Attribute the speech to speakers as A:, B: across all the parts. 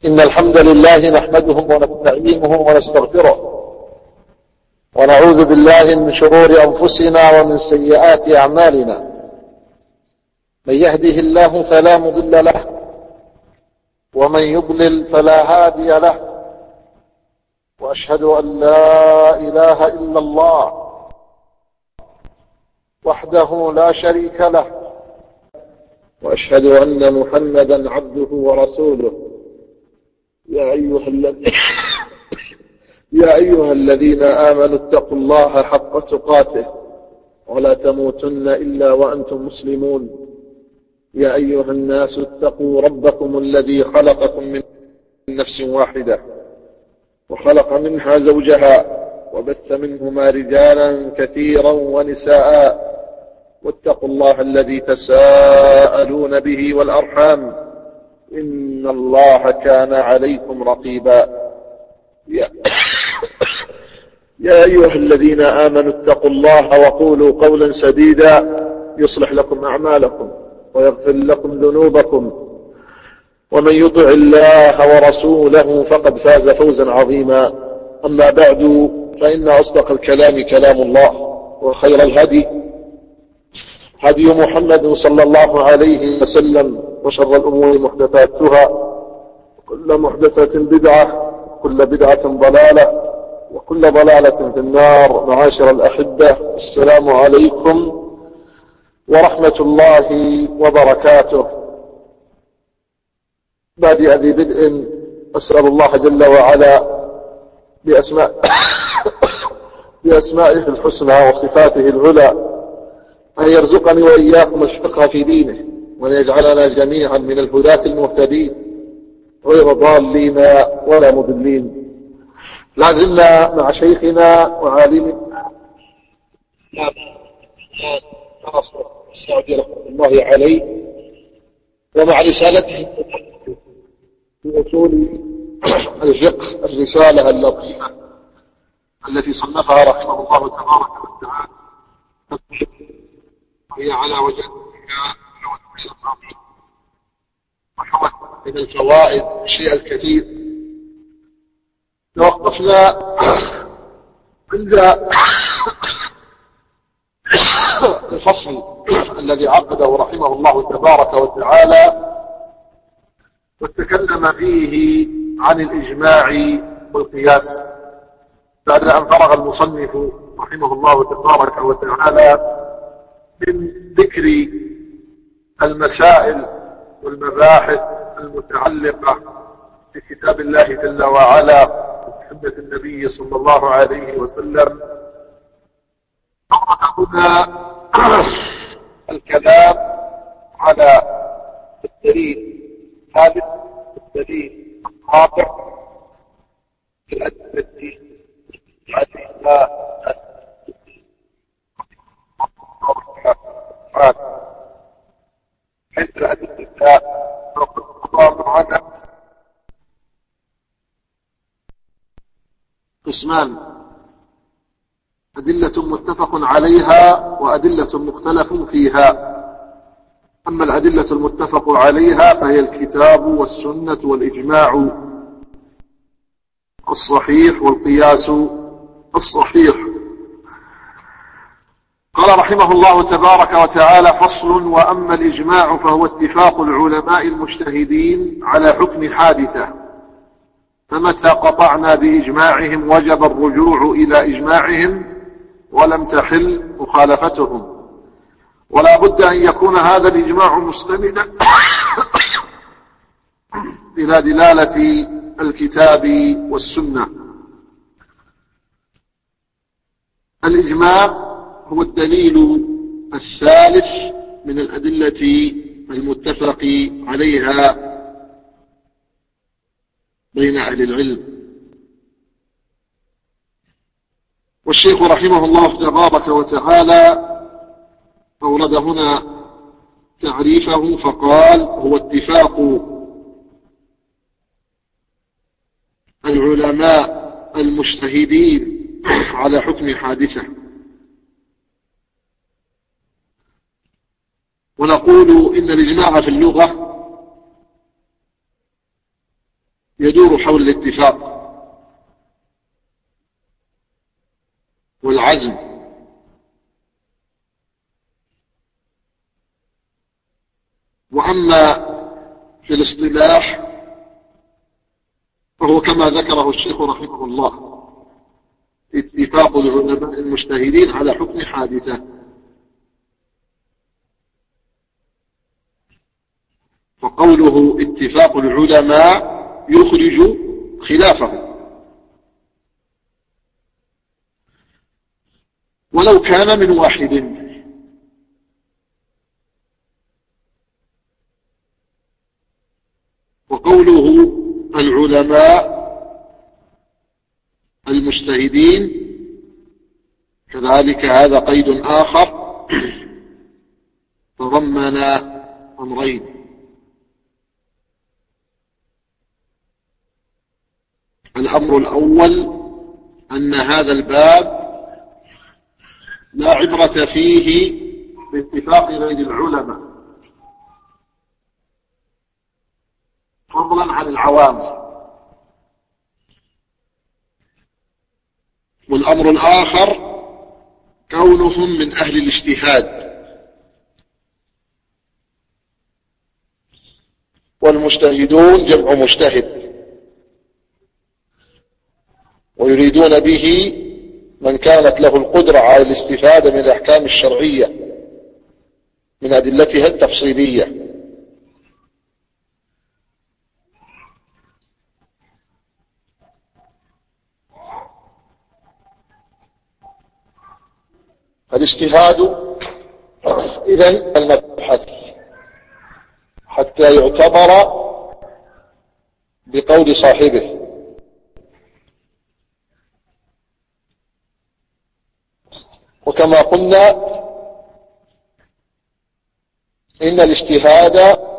A: إن الحمد لله نحمده ونستعينه ونستغفره ونعوذ بالله من شرور أنفسنا ومن سيئات أعمالنا. من يهده الله فلا مضل له ومن يضلل فلا هادي له، وأشهد أن لا إله إلا الله وحده لا شريك له، وأشهد أن محمدا عبده ورسوله. يا أيها الذين آمنوا اتقوا الله حق تقاته ولا تموتن إلا وأنتم مسلمون. يا أيها الناس اتقوا ربكم الذي خلقكم من نفس واحدة وخلق منها زوجها وبث منهما رجالا كثيرا ونساء، واتقوا الله الذي تساءلون به والأرحام إن الله كان عليكم رقيبا. يا أيها الذين آمنوا اتقوا الله وقولوا قولا سديدا يصلح لكم أعمالكم ويغفر لكم ذنوبكم، ومن يطع الله ورسوله فقد فاز فوزا عظيما. أما بعد، فإن أصدق الكلام كلام الله، وخير الهدي هدي محمد صلى الله عليه وسلم، وشر الأمور محدثاتها، وكل محدثة بدعة، وكل بدعة ضلالة، وكل ضلالة في النار. معاشر الأحبة، السلام عليكم ورحمة الله وبركاته. بادئ ذي بدء، أسأل الله جل وعلا بأسمائه الحسنى وصفاته العلى أن يرزقني وإياكم الفقه في دينه، وأن يجعلنا جميعا من الهداة المهتدين غير ضالين ولا مضلين. لازلنا مع شيخنا وعالمنا السعدي رحمه الله عليه، ومع رسالته في أصول الفقه، الرسالة اللطيفة التي صنفها رحمه الله تبارك وتعالى، وهي على وجه وحوت من الفوائد الشيء الكثير. توقفنا عند الفصل الذي عقده رحمه الله تبارك وتعالى، وتكلم فيه عن الإجماع والقياس، بعد أن فرغ المصنف رحمه الله تبارك وتعالى من ذكر المسائل والمباحث المتعلقة بكتاب الله جل وعلا وسنة النبي صلى الله عليه وسلم. هنا الكلام على الدليل الثالث، الدليل الرابع، الأدلة حيث الأدلة قسمان: أدلة متفق عليها وأدلة مختلف فيها. أما الأدلة المتفق عليها فهي الكتاب والسنة والإجماع الصحيح والقياس الصحيح. قال رحمه الله تبارك وتعالى: فصل: وأما الإجماع فهو اتفاق العلماء المجتهدين على حكم حادثة، فمتى قطعنا بإجماعهم وجب الرجوع إلى إجماعهم ولم تحل مخالفتهم، ولا بد أن يكون هذا الإجماع مستندا إلى دلالة الكتاب والسنة. الإجماع هو الدليل الثالث من الأدلة المتفق عليها بين أهل العلم. والشيخ رحمه الله تبارك وتعالى أورد هنا تعريفه فقال: هو اتفاق العلماء المجتهدين على حكم حادثة. ونقول إن الإجماع في اللغة يدور حول الاتفاق والعزم وأما في الاصطلاح فهو كما ذكره الشيخ رحمه الله اتفاق العلماء المجتهدين على حكم حادثة. فقوله اتفاق العلماء يخرج خلافه، ولو كان من واحد. وقوله العلماء المجتهدين كذلك هذا قيد آخر تضمن أمرين: الأمر الأول أن هذا الباب لا عبرة فيه باتفاق غير العلماء فضلا عن العوام. والأمر الآخر كونهم من أهل الاجتهاد، والمجتهدون جمع مجتهد، ويريدون به من كانت له القدرة على الاستفادة من الأحكام الشرعية من أدلتها التفصيلية. فالاجتهاد إذن المبحث حتى يعتبر بقول صاحبه. وكما قلنا إن الاجتهاد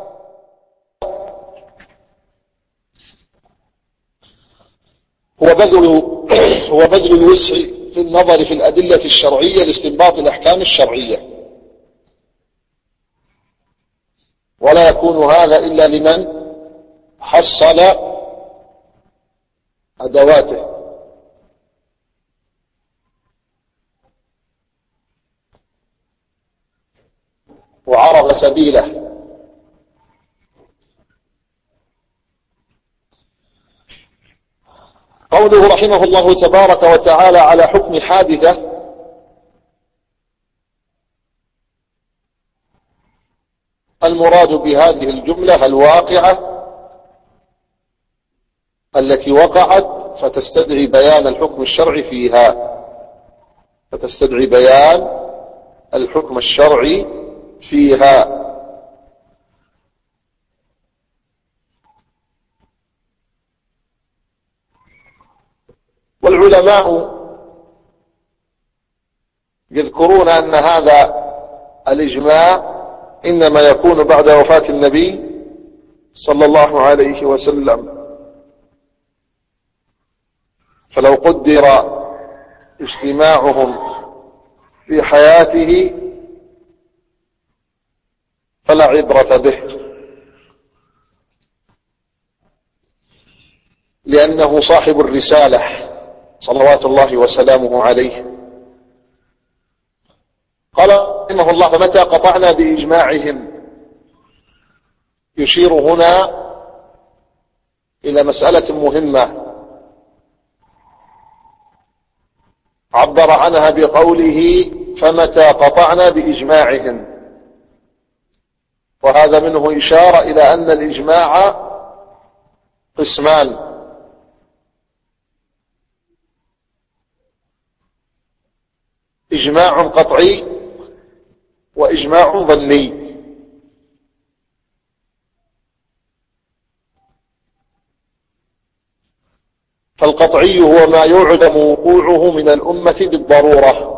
A: هو بذل الوسع في النظر في الأدلة الشرعية لاستنباط الأحكام الشرعية، ولا يكون هذا إلا لمن حصل أدواته وعرف سبيله. قوله رحمه الله تبارك وتعالى على حكم حادثة، المراد بهذه الجملة الواقعة التي وقعت فتستدعي بيان الحكم الشرعي فيها، فتستدعي بيان الحكم الشرعي فيها. والعلماء يذكرون أن هذا الإجماع إنما يكون بعد وفاة النبي صلى الله عليه وسلم، فلو قدر اجتماعهم في حياته فلا عبرة به، لأنه صاحب الرسالة صلوات الله وسلامه عليه. قال رحمه الله: فمتى قطعنا بإجماعهم، يشير هنا إلى مسألة مهمة عبر عنها بقوله فمتى قطعنا بإجماعهم، وهذا منه إشارة إلى أن الإجماع قسمان: إجماع قطعي وإجماع ظني. فالقطعي هو ما يعلم وقوعه من الأمة بالضرورة،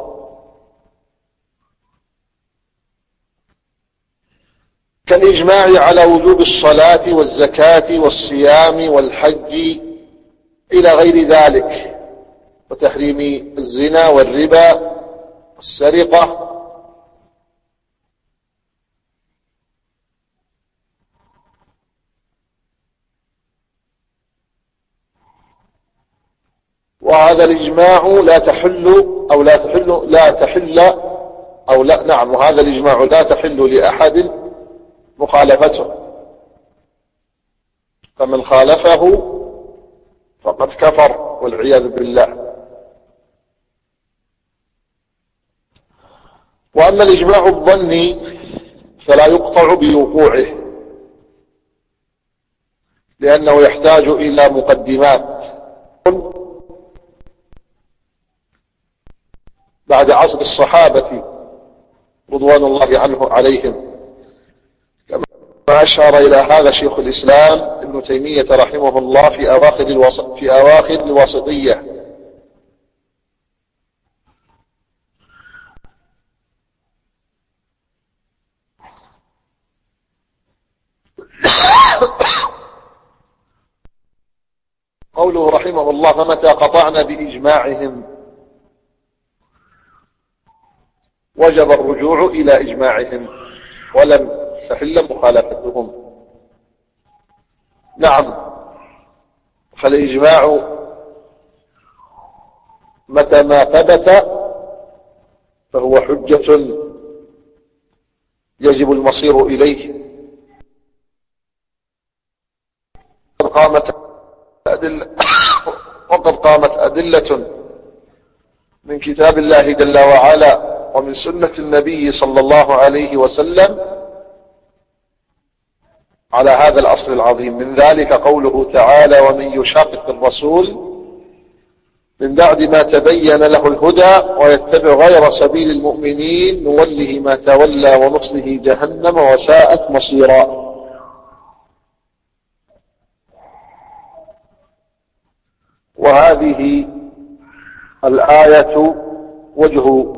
A: كالإجماع على وجوب الصلاة والزكاة والصيام والحج إلى غير ذلك، وتحريم الزنا والربا والسرقة. وهذا الإجماع لا تحل وهذا الإجماع لا تحل لأحد مخالفته، فمن خالفه فقد كفر والعياذ بالله. وأما الإجماع الظني فلا يقطع بوقوعه، لأنه يحتاج إلى مقدمات بعد عصر الصحابة رضوان الله عليهم، كما أشار إلى هذا شيخ الإسلام ابن تيمية رحمه الله في أواخر الواسطية. قوله رحمه الله: فمتى قطعنا بإجماعهم وجب الرجوع إلى إجماعهم ولم تحل مخالفتهم. نعم، فالإجماع متى ما ثبت فهو حجة يجب المصير إليه. وقد قامت أدلة من كتاب الله جل وعلا ومن سنة النبي صلى الله عليه وسلم على هذا الأصل العظيم. من ذلك قوله تعالى: ومن يشاقق الرسول من بعد ما تبين له الهدى ويتبع غير سبيل المؤمنين نوله ما تولى ونصله جهنم وساءت مصيرا. وهذه الآية وجه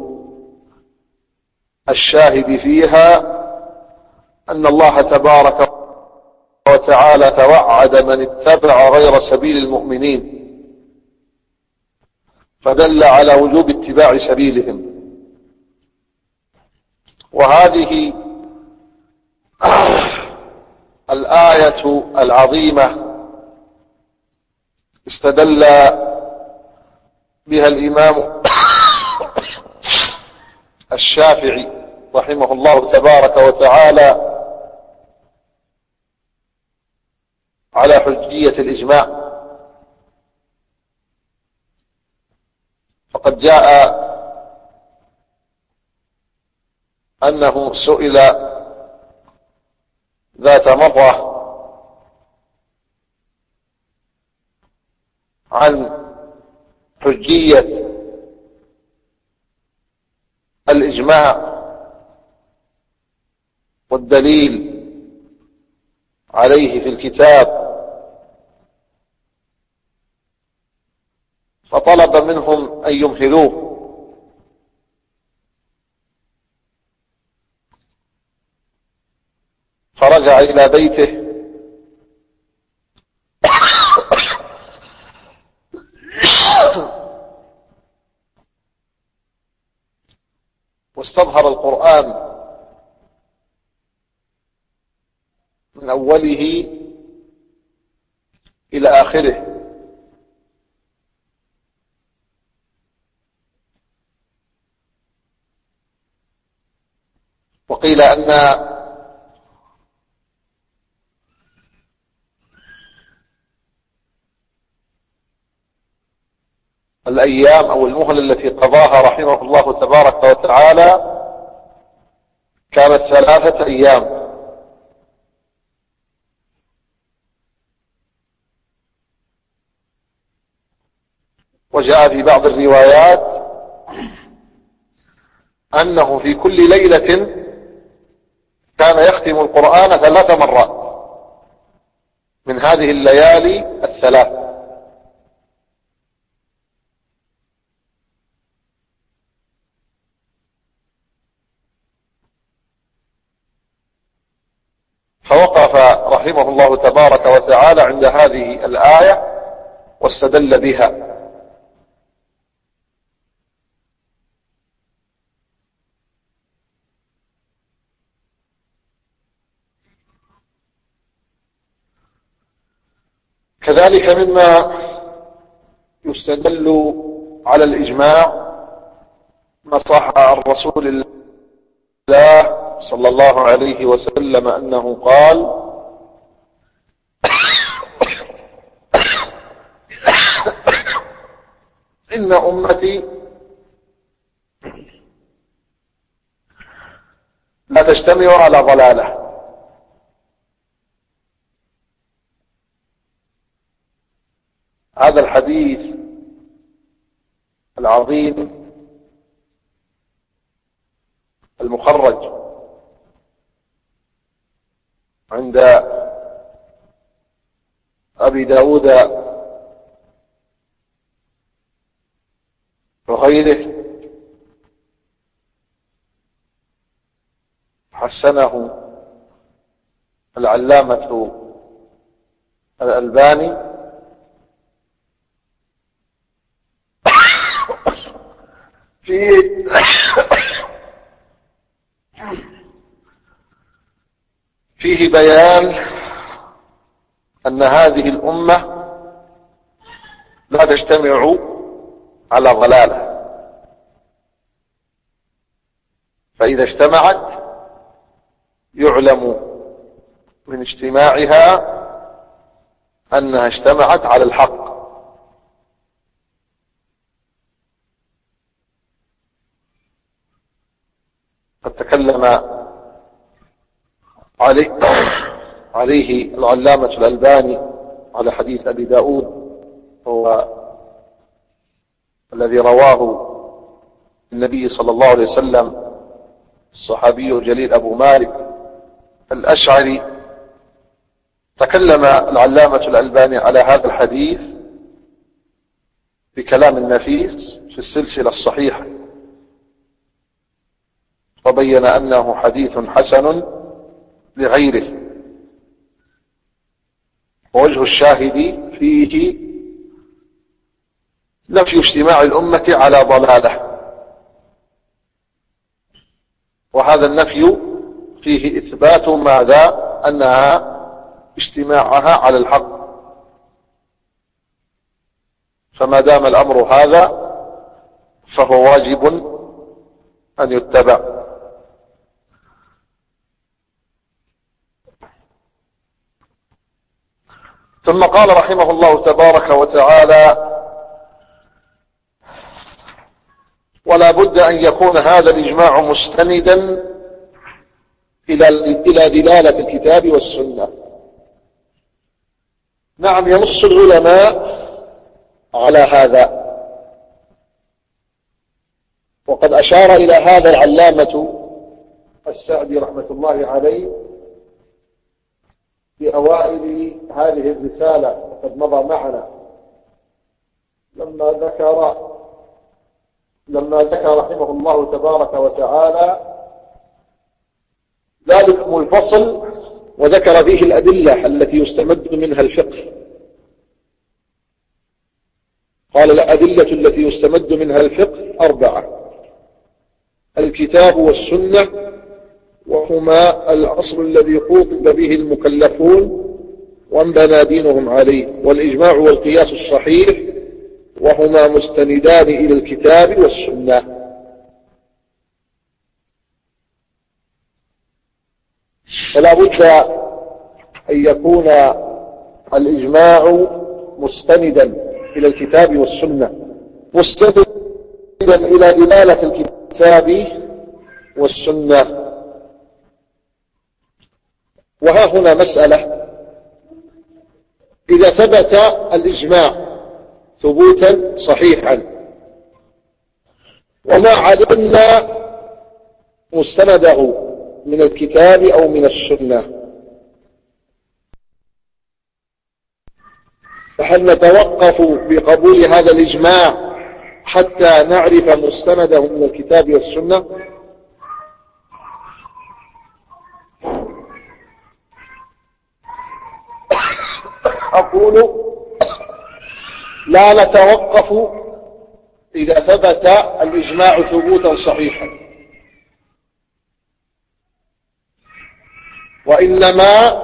A: الشاهد فيها أن الله تبارك وتعالى توعد من اتبع غير سبيل المؤمنين، فدل على وجوب اتباع سبيلهم. وهذه الآية العظيمة استدل بها الإمام الشافعي رحمه الله تبارك وتعالى على حجية الإجماع، فقد جاء أنه سئل ذات مرة عن حجية الإجماع والدليل عليه في الكتاب، فطلب منهم أن يمهلوه، فرجع إلى بيته واستظهر القرآن من أوله إلى آخره، وقيل أن الأيام أو المهلة التي قضاها رحمه الله تبارك وتعالى كانت 3 أيام. وجاء في بعض الروايات أنه في كل ليلة كان يختم القرآن 3 مرات من هذه الليالي 3. فوقف رحمه الله تبارك وتعالى عند هذه الآية واستدل بها. كذلك مما يستدل على الإجماع ما صح عن رسول الله صلى الله عليه وسلم أنه قال: إن أمتي لا تجتمع على ضلالة. هذا الحديث العظيم المخرج عند أبي داود وغيره حسنه العلامة الألباني فيه بيان أن هذه الأمة لا تجتمع على ضلالة، فإذا اجتمعت يعلم من اجتماعها أنها اجتمعت على الحق. قد تكلم عليه العلامة الألباني على حديث أبي داود، هو الذي رواه النبي صلى الله عليه وسلم الصحابي الجليل أبو مالك الأشعري. تكلم العلامة الألباني على هذا الحديث بكلام نفيس في السلسلة الصحيحة، وبين أنه حديث حسن لغيره. ووجه الشاهد فيه نفي اجتماع الأمة على ضلالة، وهذا النفي فيه إثبات ماذا؟ أنها اجتماعها على الحق. فما دام الأمر هذا فهو واجب أن يتبع. ثم قال رحمه الله تبارك وتعالى: ولا بد أن يكون هذا الإجماع مستندا إلى دلالة الكتاب والسنة. نعم، ينص العلماء على هذا، وقد أشار إلى هذا العلامة السعدي رحمة الله عليه في أوائل هذه الرسالة، وقد مضى معنا لما ذكر رحمه الله تبارك وتعالى ذلكم الفصل، وذكر فيه الأدلة التي يستمد منها الفقه. قال: الأدلة التي يستمد منها الفقه 4: الكتاب والسنة، وهما الأصل الذي خوطب به المكلفون وانبنى دينهم عليه، والإجماع والقياس الصحيح، وهما مستندان إلى الكتاب والسنة. فلا بد أن يكون الإجماع مستندا إلى الكتاب والسنة، مستندا إلى دلالة الكتاب والسنة. وها هنا مسألة: إذا ثبت الإجماع ثبوتا صحيحا وما علمنا مستنده من الكتاب أو من السنة، فهل نتوقف بقبول هذا الإجماع حتى نعرف مستنده من الكتاب والسنة؟ أقول: لا نتوقف إذا ثبت الإجماع ثبوتا صحيحا، وإنما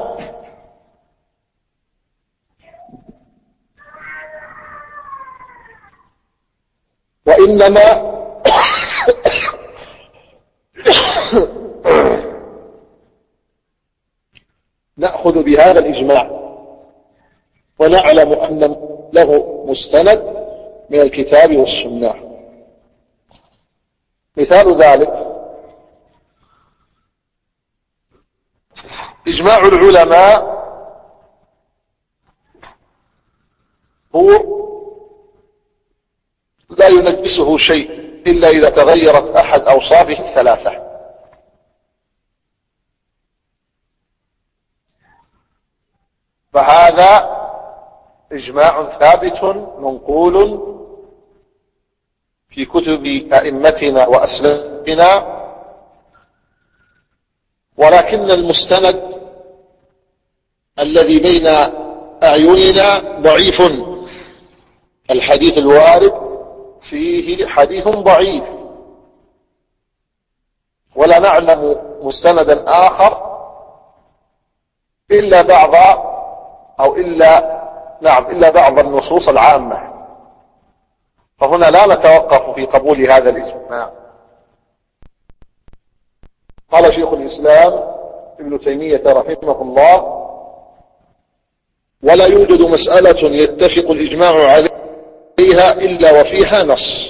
A: وإنما نأخذ بهذا الإجماع ونعلم أن له مستند من الكتاب والسنة. مثال ذلك إجماع العلماء هو لا ينجسه شيء إلا إذا تغيرت أحد أوصافه الثلاثة. فهذا إجماع ثابت منقول في كتب أئمتنا وأسلافنا، ولكن المستند الذي بين أعيننا ضعيف. الحديث الوارد فيه حديث ضعيف، ولا نعلم مستندا آخر إلا بعض النصوص العامة. فهنا لا نتوقف في قبول هذا الإجماع. قال شيخ الإسلام ابن تيمية رحمه الله: ولا يوجد مسألة يتفق الإجماع عليها إلا وفيها نص،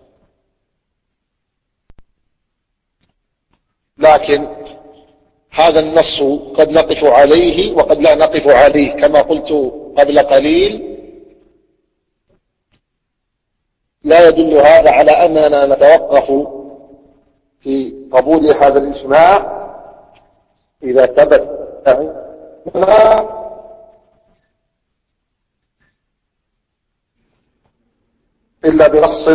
A: لكن هذا النص قد نقف عليه وقد لا نقف عليه، كما قلت قبل قليل. لا يدل هذا على أننا نتوقف في قبول هذا الإجماع إذا ثبت إلا بنص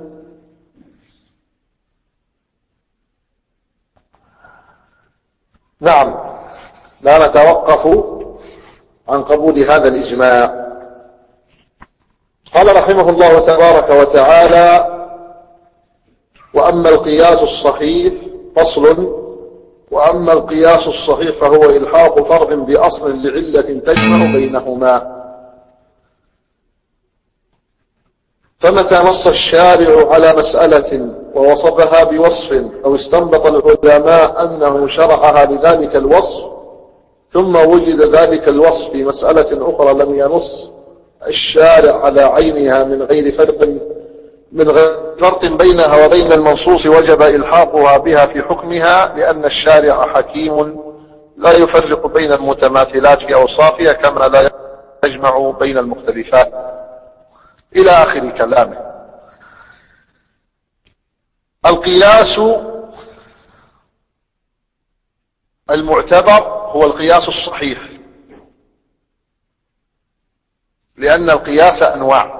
A: نعم، لا نتوقف عن قبول هذا الإجماع. قال رحمه الله تبارك وتعالى: وأما القياس الصحيح فصل: وأما القياس الصحيح فهو إلحاق فرع بأصل لعلة تجمع بينهما. فمتى نص الشارع على مسألة ووصفها بوصف أو استنبط العلماء أنه شرعها لذلك الوصف، ثم وجد ذلك الوصف في مسألة أخرى لم ينص الشارع على عينها من غير فرق بينها وبين المنصوص، وجب إلحاقها بها في حكمها، لأن الشارع حكيم لا يفرق بين المتماثلات في أوصافها كما لا يجمع بين المختلفات، إلى آخر كلامه. القياس المعتبر هو القياس الصحيح، لأن القياس أنواع.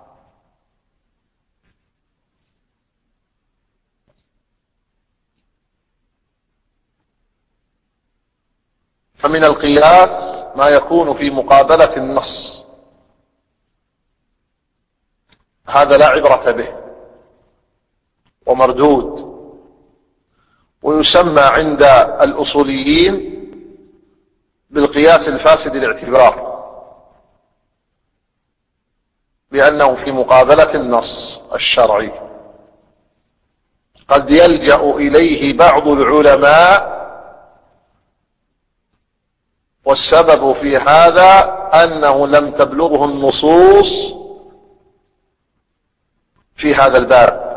A: فمن القياس ما يكون في مقابلة النص، هذا لا عبرة به ومردود، ويسمى عند الأصوليين بالقياس الفاسد الاعتبار، لأنه في مقابلة النص الشرعي. قد يلجأ إليه بعض العلماء، والسبب في هذا أنه لم تبلغه النصوص في هذا الباب،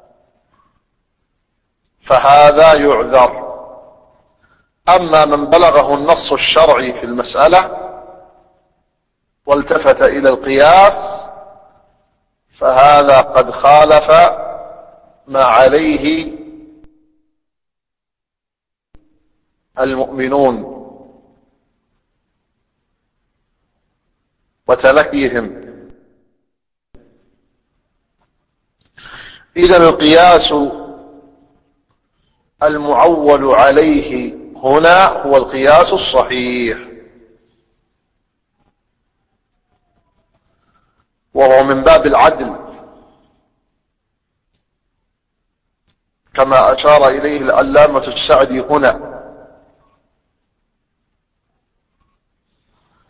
A: فهذا يعذر. أما من بلغه النص الشرعي في المسألة والتفت إلى القياس، فهذا قد خالف ما عليه المؤمنون وتلقيهم. إذن القياس المعول عليه هنا هو القياس الصحيح، وهو من باب العدل كما أشار إليه العلامة السعدي هنا.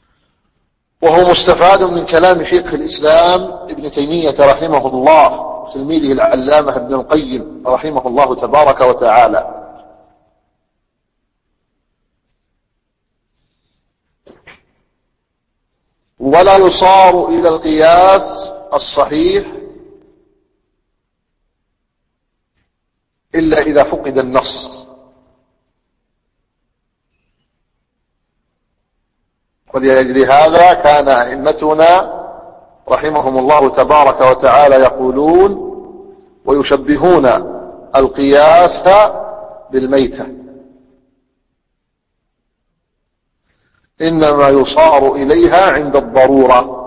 A: وهو مستفاد من كلام شيخ الإسلام ابن تيمية رحمه الله تلميذه العلامة ابن القيم رحمه الله تبارك وتعالى. ولا يصار إلى القياس الصحيح إلا إذا فقد النص. ولأجل هذا كان أئمتنا رحمهم الله تبارك وتعالى يقولون ويشبهون القياس بالميتة، إنما يصار إليها عند الضرورة،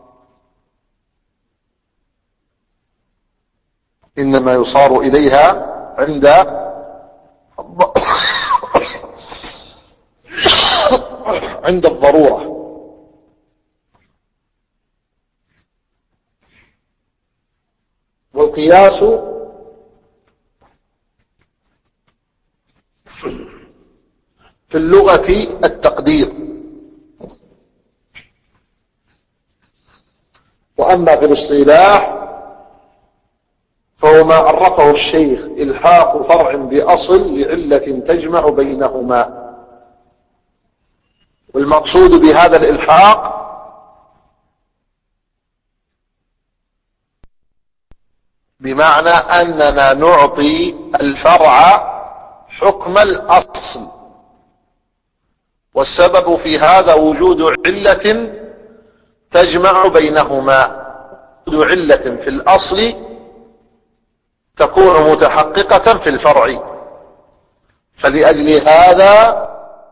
A: إنما يصار إليها عند الضرورة. والقياس في اللغة التقدير، وأما في الاصطلاح فهو ما عرفه الشيخ إلحاق فرع بأصل لعلة تجمع بينهما. والمقصود بهذا الإلحاق بمعنى أننا نعطي الفرع حكم الأصل، والسبب في هذا وجود علة تجمع بينهما. وجود علة في الأصل تكون متحققة في الفرع، فلأجل هذا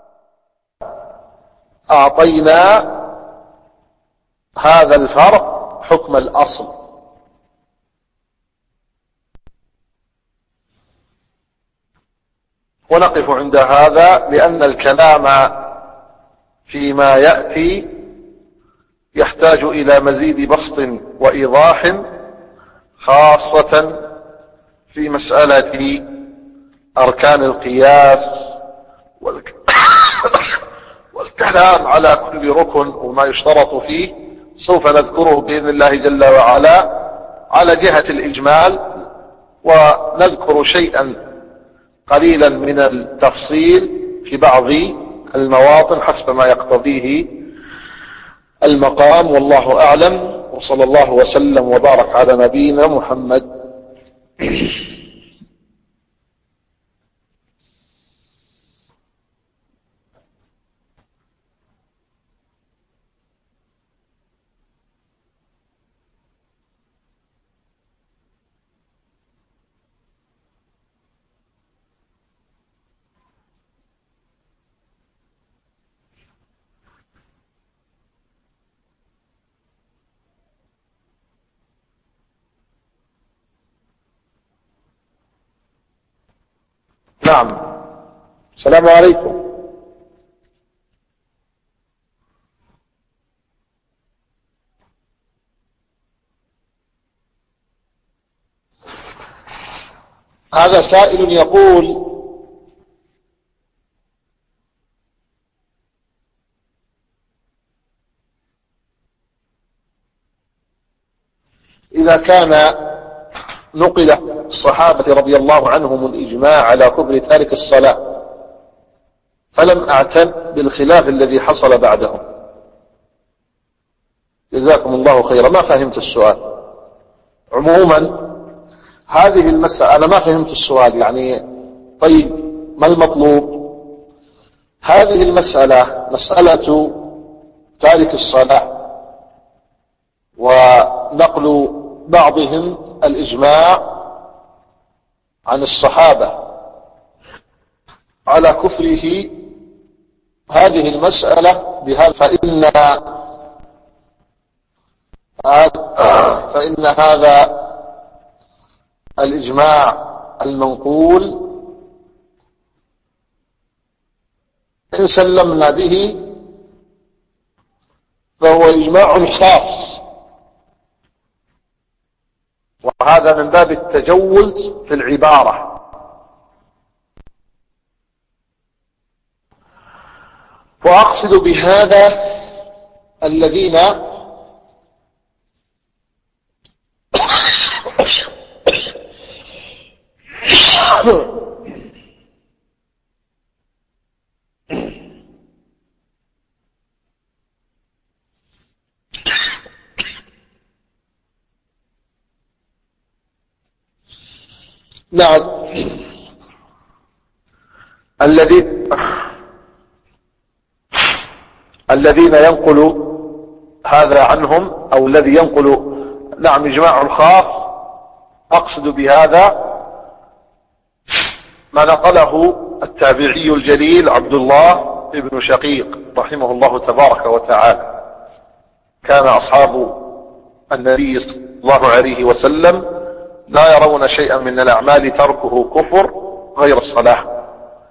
A: أعطينا هذا الفرع حكم الأصل. ونقف عند هذا لأن الكلام فيما يأتي يحتاج إلى مزيد بسط وإيضاح، خاصة في مسألة أركان القياس والكلام على كل ركن وما يشترط فيه. سوف نذكره بإذن الله جل وعلا على جهة الإجمال، ونذكر شيئا قليلا من التفصيل في بعض المواطن حسب ما يقتضيه المقام. والله أعلم، وصلى الله وسلم وبارك على نبينا محمد. نعم، السلام عليكم. هذا سائل يقول: إذا كان نقل الصحابة رضي الله عنهم الإجماع على كفر تارك الصلاة، فلم أعتد بالخلاف الذي حصل بعدهم. جزاكم الله خيرا. ما فهمت السؤال. عموما هذه المسألة أنا ما فهمت السؤال، يعني طيب ما المطلوب؟ هذه المسألة مسألة تارك الصلاة ونقل بعضهم الإجماع عن الصحابة على كفره، هذه المسألة بهذا فإن هذا الإجماع المنقول إن سلمنا به فهو إجماع خاص، وهذا من باب التجوز في العبارة. وأقصد بهذا الذين نعم. الذين ينقل هذا عنهم، أو الذي ينقل نعم إجماع الخاص، أقصد بهذا ما نقله التابعي الجليل عبد الله بن شقيق رحمه الله تبارك وتعالى. كان أصحاب النبي صلى الله عليه وسلم لا يرون شيئا من الأعمال تركه كفر غير الصلاة.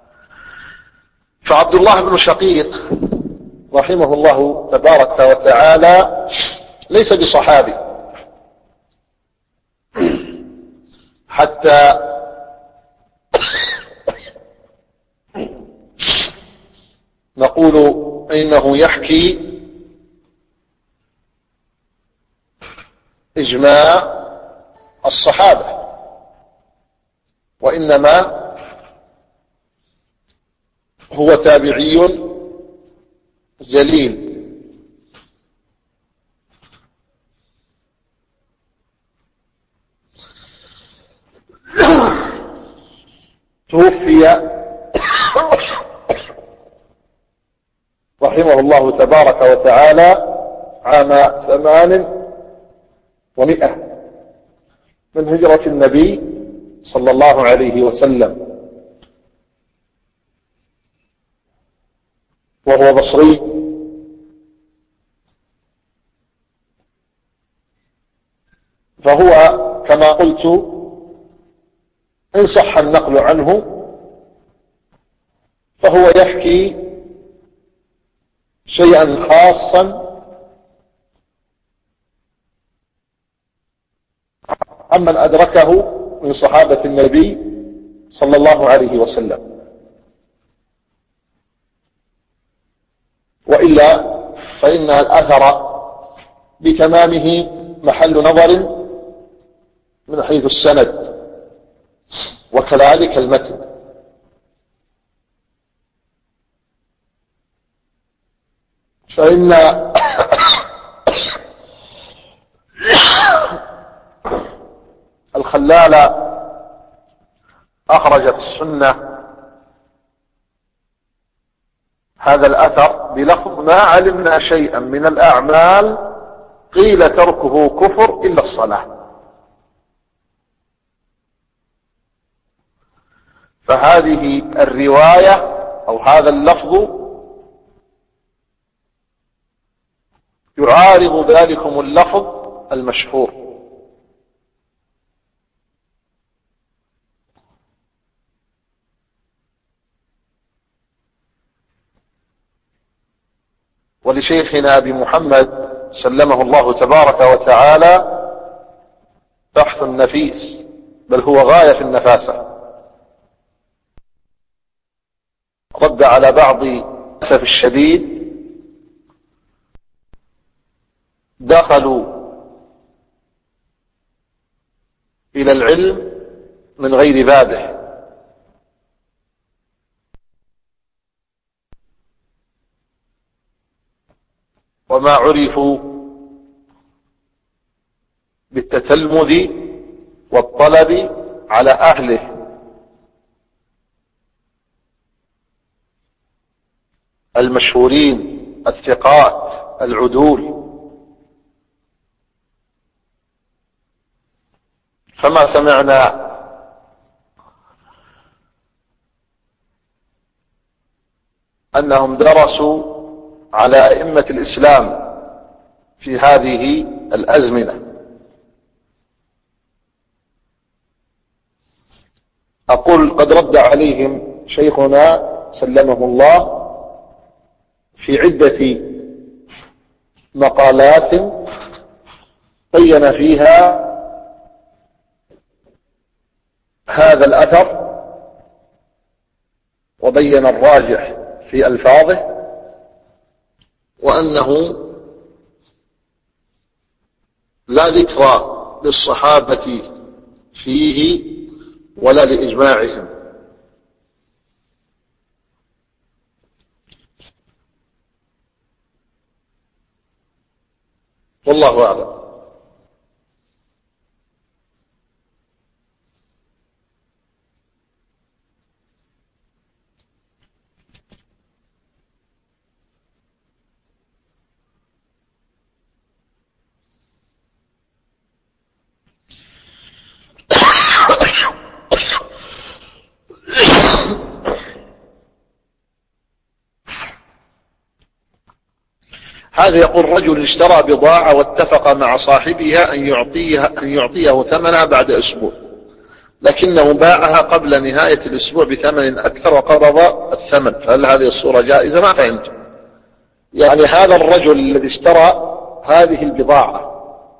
A: فعبد الله بن شقيق رحمه الله تبارك وتعالى ليس بصحابي حتى نقول إنه يحكي إجماع الصحابة، وإنما هو تابعي جليل. توفي رحمه الله تبارك وتعالى عام 800 من هجرة النبي صلى الله عليه وسلم، وهو بصري، فهو كما قلت إن صح النقل عنه فهو يحكي شيئا خاصا عمن أدركه من صحابة النبي صلى الله عليه وسلم، وإلا فإن الأثر بتمامه محل نظر من حيث السند وكذلك المتن. فإن الخلال أخرج في السنة هذا الأثر بلفظ: ما علمنا شيئا من الأعمال قيل تركه كفر إلا الصلاة. فهذه الرواية أو هذا اللفظ يعارض ذلكم اللفظ المشهور. ولشيخنا أبي محمد سلمه الله تبارك وتعالى بحث نفيس، بل هو غاية في النفاسة. رد على بعض للأسف الشديد دخلوا إلى العلم من غير بابه، وما عرفوا بالتتلمذ والطلب على أهله، المشهورين الثقات العدول. فما سمعنا أنهم درسوا على أئمة الإسلام في هذه الأزمنة. أقول قد رد عليهم شيخنا سلمه الله في عدة مقالات بين فيها هذا الأثر، وبين الراجح في ألفاظه، وأنه لا ذكر للصحابة فيه ولا لإجماعهم. والله أعلم. هذا يقول رجل اشترى بضاعة واتفق مع صاحبها أن يعطيه ثمنها بعد أسبوع، لكنه باعها قبل نهاية الأسبوع بثمن أكثر وقرض الثمن، فهل هذه الصورة جائزة؟ ما فهمت. يعني هذا الرجل الذي اشترى هذه البضاعة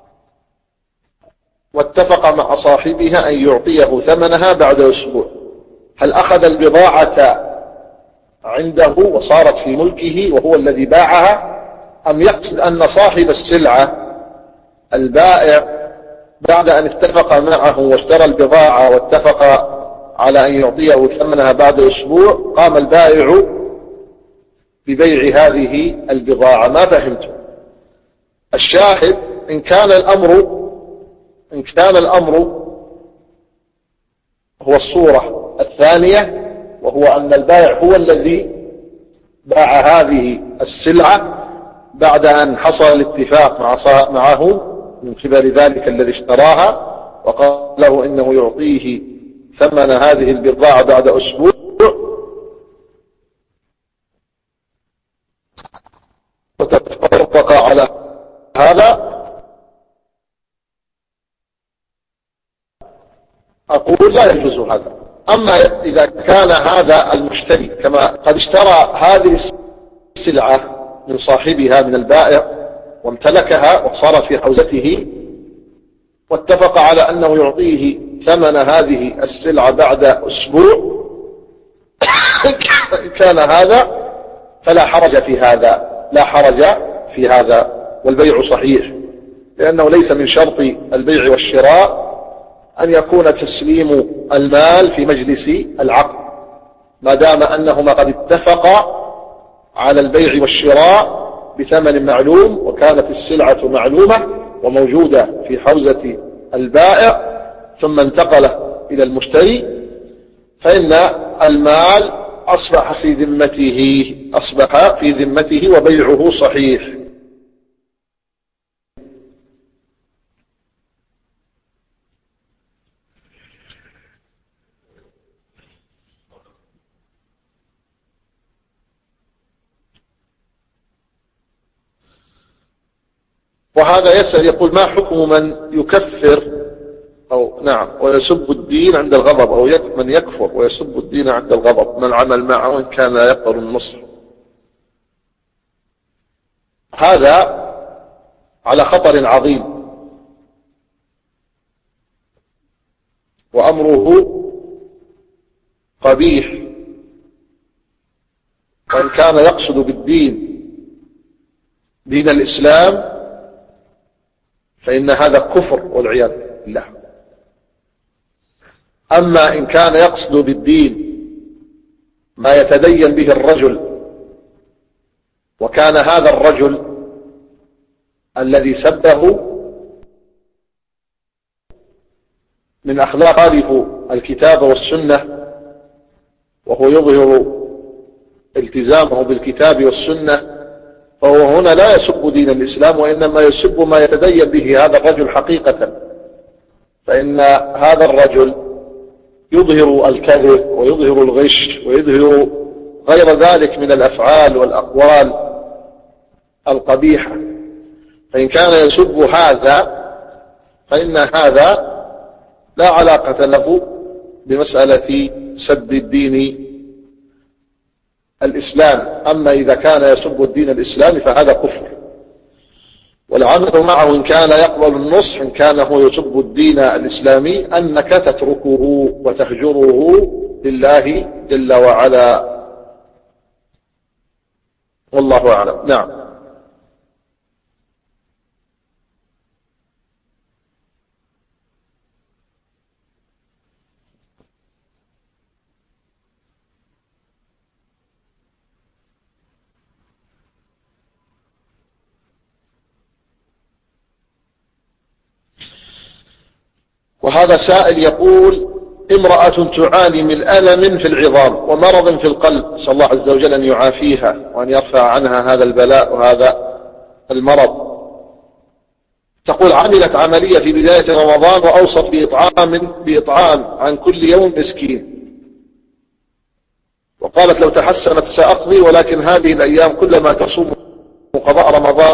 A: واتفق مع صاحبها أن يعطيه ثمنها بعد أسبوع، هل أخذ البضاعة عنده وصارت في ملكه وهو الذي باعها، أم يقصد أن صاحب السلعة البائع بعد أن اتفق معه واشترى البضاعة واتفق على أن يعطيه ثمنها بعد أسبوع قام البائع ببيع هذه البضاعة؟ ما فهمت. الشاهد إن كان الأمر هو الصورة الثانية، وهو أن البائع هو الذي باع هذه السلعة بعد أن حصل الاتفاق معه من قبل ذلك الذي اشتراها وقال له إنه يعطيه ثمن هذه البضاعة بعد أسبوع، وتفرق على هذا، أقول لا يجوز هذا. أما إذا كان هذا المشتري كما قد اشترى هذه السلعة من صاحبها من البائع وامتلكها وصارت في حوزته واتفق على أنه يعطيه ثمن هذه السلعة بعد أسبوع، كان هذا فلا حرج في هذا، لا حرج في هذا، والبيع صحيح، لأنه ليس من شرط البيع والشراء أن يكون تسليم المال في مجلس العقد، ما دام أنهما قد اتفقا على البيع والشراء بثمن معلوم وكانت السلعة معلومة وموجودة في حوزة البائع ثم انتقلت إلى المشتري، فإن المال أصبح في ذمته وبيعه صحيح. وهذا يسأل يقول ما حكم من يكفر ويسب الدين عند الغضب، أو من يكفر ويسب الدين عند الغضب، ما العمل معه إن كان لا يقبل النصر؟ هذا على خطر عظيم، وأمره قبيح، وإن كان يقصد بالدين دين الإسلام فإن هذا كفر والعياذ بالله. أما إن كان يقصد بالدين ما يتدين به الرجل، وكان هذا الرجل الذي سبه من أخلاق خالف الكتاب والسنة، وهو يظهر التزامه بالكتاب والسنة، فهو هنا لا يسب دين الإسلام، وإنما يسب ما يتدين به هذا الرجل حقيقة، فإن هذا الرجل يظهر الكذب ويظهر الغش ويظهر غير ذلك من الأفعال والأقوال القبيحة، فإن كان يسب هذا فإن هذا لا علاقة له بمسألة سب الدين الإسلام. أما إذا كان يسب الدين الإسلامي فهذا كفر، والعمل معه إن كان يقبل النصح إن كان هو يسب الدين الإسلامي أنك تتركه وتهجره لله جل وعلا، والله أعلم. نعم. وهذا سائل يقول امرأة تعاني من ألم في العظام ومرض في القلب، نسأل الله عز وجل أن يعافيها وأن يرفع عنها هذا البلاء وهذا المرض. تقول عملت عملية في بداية رمضان وأوصت بإطعام عن كل يوم مسكين، وقالت لو تحسنت سأقضي، ولكن هذه الأيام كلما تصوم قضاء رمضان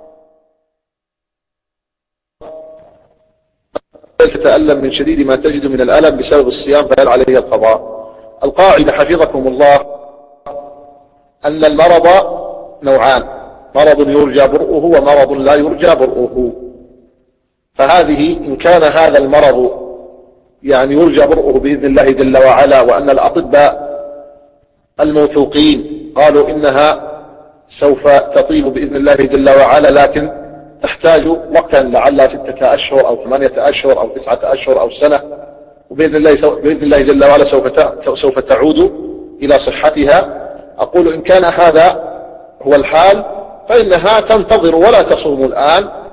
A: تتألم من شديد ما تجد من الألم بسبب الصيام فهل عليه القضاء؟ القاعدة حفظكم الله أن المرض نوعان: مرض يرجى برؤه ومرض لا يرجى برؤه. فهذه إن كان هذا المرض يعني يرجى برؤه بإذن الله جل وعلا، وأن الأطباء الموثوقين قالوا إنها سوف تطيب بإذن الله جل وعلا، لكن تحتاج وقتا لعل 6 أشهر أو 8 أشهر أو 9 أشهر أو سنة، وبإذن الله جل وعلا سوف تعود إلى صحتها. أقول إن كان هذا هو الحال فإنها تنتظر ولا تصوم الآن